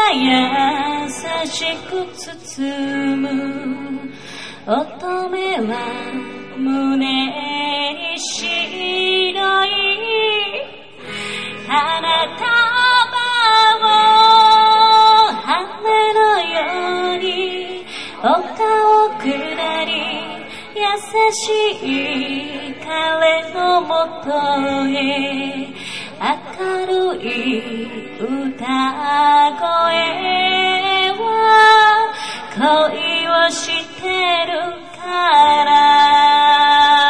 優しく包む乙女は胸に白い花束を花のように丘を下り優しい彼のもとへ明るい歌声は恋をしてるから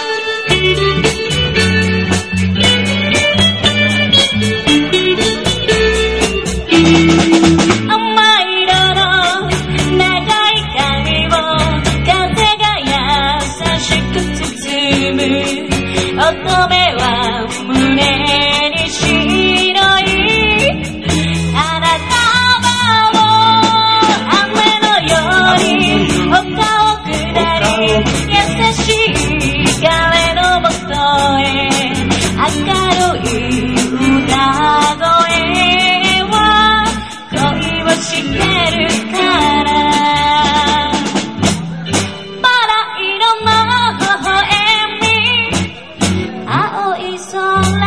甘い色の長い髪を風が優しく包む乙女は胸に白い花束を雨のように丘を下り優しい彼のもとへ明るい歌声は恋をしてるからバラ色の微笑み青い空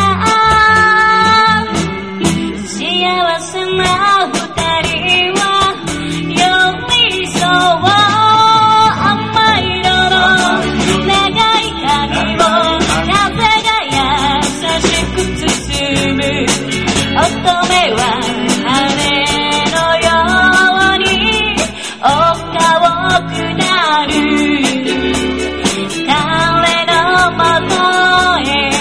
幸せな二人は寄り添う甘い色の長い髪を風が優しく包む乙女は羽のように丘を下る彼のもとへ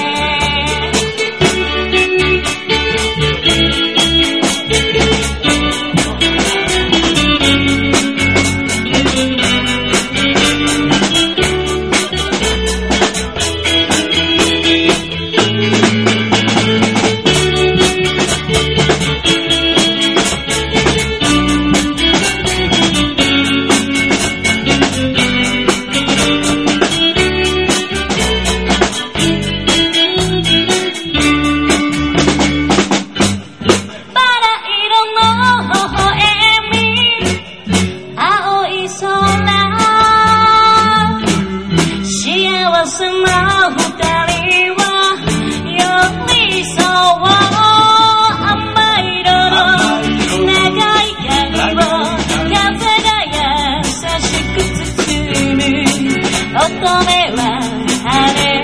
幸せな二人は寄り添う甘い色の長い髪を風が優しく包む乙女は晴れ